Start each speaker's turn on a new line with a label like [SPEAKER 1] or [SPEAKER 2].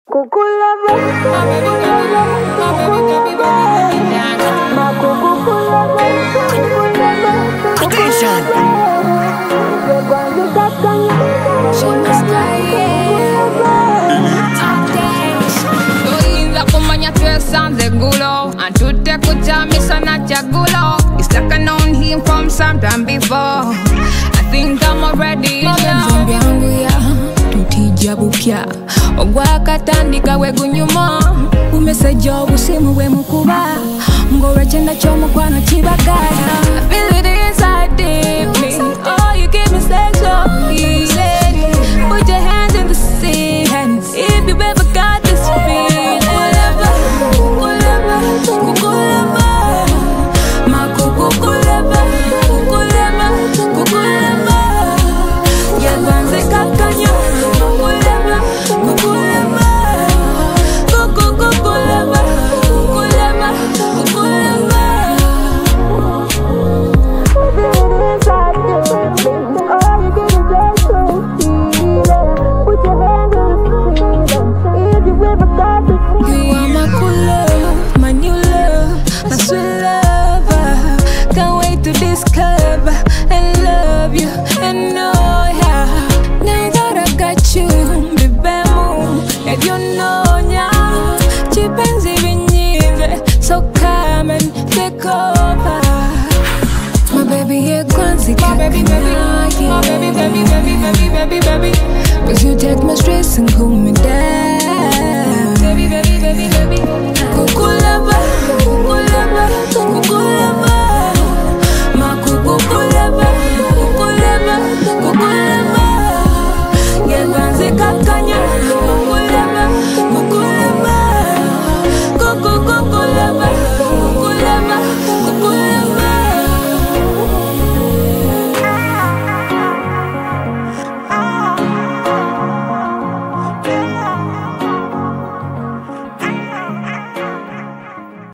[SPEAKER 1] Sometime before, I think I'm already tutijabukya ogwakatandika wegunyuma umesejo busimu we mukuba ngora chenda chomukwano kibagala I feel it inside deep me. Oh, you give me sexual healing. Put your hands in the sea and if you ever got this feeling, baby, cause you take my stress and cool me down. Baby, kukulaba, ma kukulaba, yebanze kakanya, kukulaba,